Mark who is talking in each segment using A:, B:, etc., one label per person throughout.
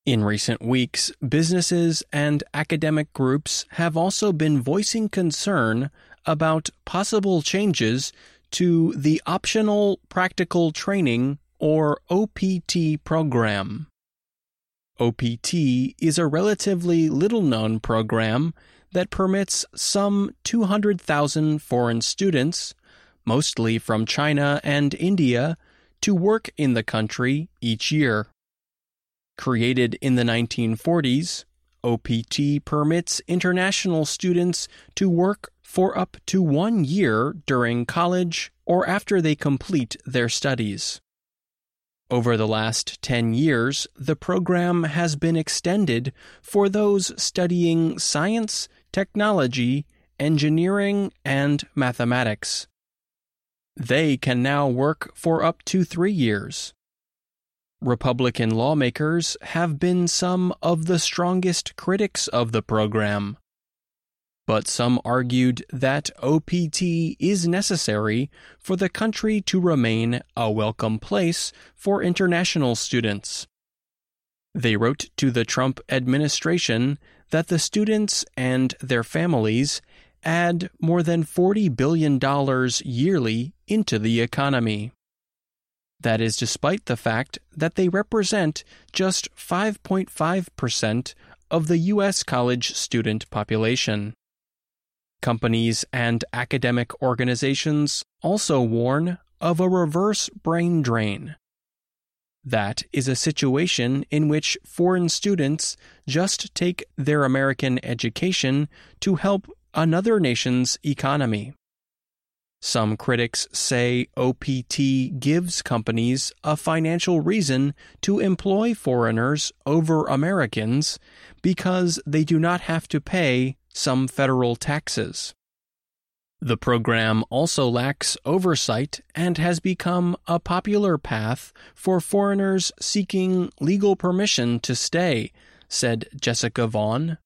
A: In recent weeks, businesses and academic groups have also been voicing concern about possible changes to the Optional Practical Training, or OPT program. OPT is a relatively little-known program that permits some 200,000 foreign students, mostly from China and India, to work in the country each year. Created in the 1940s, OPT permits international students to work for up to 1 year during college or after they complete their studies. Over the last 10 years, the program has been extended for those studying science, technology, engineering, and mathematics. They can now work for up to 3 years. Republican lawmakers have been some of the strongest critics of the program. But some argued that OPT is necessary for the country to remain a welcome place for international students. They wrote to the Trump administration that the students and their families add more than $40 billion yearly into the economy. That is despite the fact that they represent just 5.5% of the U.S. college student population. Companies and academic organizations also warn of a reverse brain drain. That is a situation in which foreign students just take their American education to help another nation's economy. Some critics say OPT gives companies a financial reason to employ foreigners over Americans because they do not have to pay some federal taxes. The program also lacks oversight and has become a popular path for foreigners seeking legal permission to stay, said Jessica Vaughn.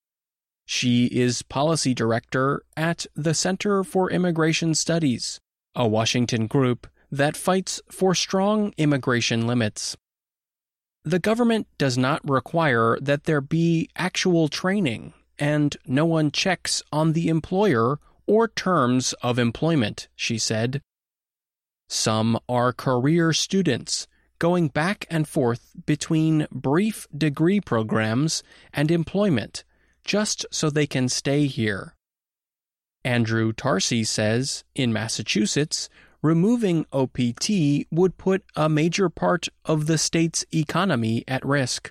A: She is policy director at the Center for Immigration Studies, a Washington group that fights for strong immigration limits. The government does not require that there be actual training, and no one checks on the employer or terms of employment, she said. Some are career students, going back and forth between brief degree programs and employment, just so they can stay here. Andrew Tarsi says, in Massachusetts, removing OPT would put a major part of the state's economy at risk.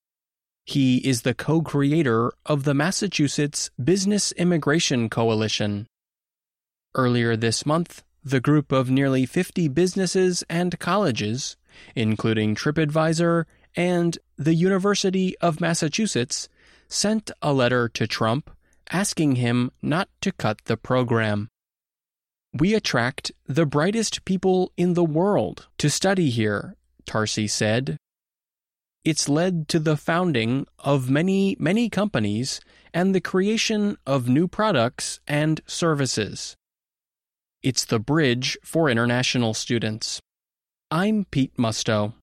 A: He is the co-creator of the Massachusetts Business Immigration Coalition. Earlier this month, the group of nearly 50 businesses and colleges, including TripAdvisor and the University of Massachusetts, sent a letter to Trump asking him not to cut the program. "We attract the brightest people in the world to study here," Tarsi said. "It's led to the founding of many companies and the creation of new products and services. It's the bridge for international students." I'm Pete Musto.